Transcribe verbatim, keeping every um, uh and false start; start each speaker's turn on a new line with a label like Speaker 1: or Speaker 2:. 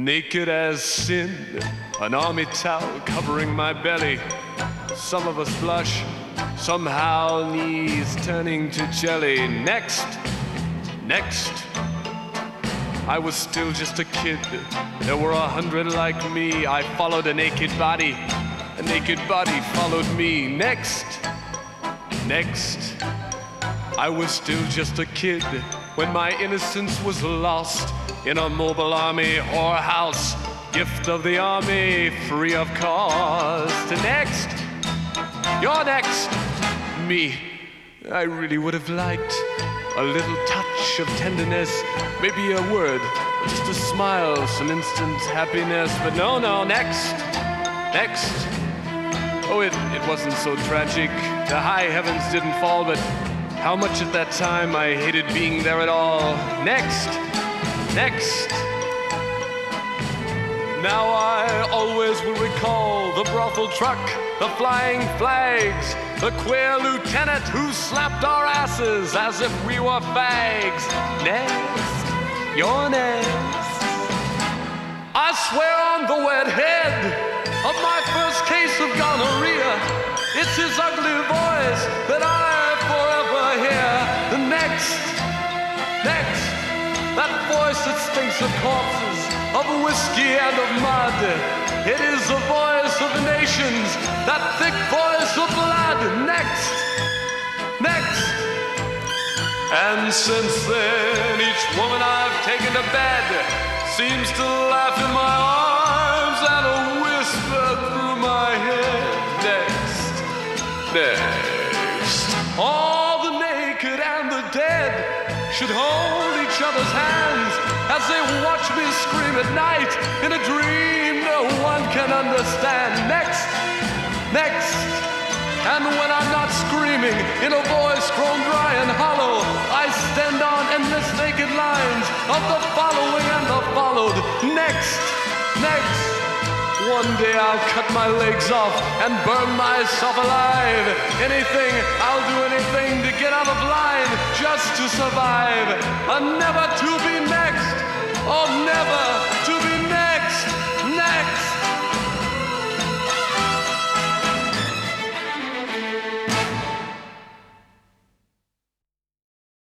Speaker 1: naked as sin, an army towel covering my belly. Some of us blush, somehow knees turning to jelly. Next, next, I was still just a kid. There were a hundred like me. I followed a naked body. A naked body followed me. Next, next, I was still just a kid when my innocence was lost in a mobile army whorehouse. Gift of the army, free of cost. Next, you're next, me. I really would have liked a little touch of tenderness, maybe a word, just a smile, some instant happiness. But no, no, next, next. Oh, it, it wasn't so tragic. The high heavens didn't fall, but how much at that time I hated being there at all. Next, next. Now I always will recall the brothel truck, the flying flags, the queer lieutenant who slapped our asses as if we were fags. Next, you're next. I swear on the wet head of my first case of gonorrhea, it's his ugly voice that I forever hear. The next, next, that voice that stinks of corpses, of whiskey and of mud. It is the voice of the nations, that thick voice of blood. Next, next. And since then, each woman I've taken to bed seems to laugh in my arms and a whisper through my head. Next, next. All the naked and the dead should hold each other's hands as they watch me scream at night in a dream no one can understand. Next, next. And when I'm not screaming in a voice grown dry and hollow, I stand on endless naked lines of the following and the followed. Next, next. One day I'll cut my legs off and burn myself alive. Anything, I'll do anything to get out of line just to survive. A never to be met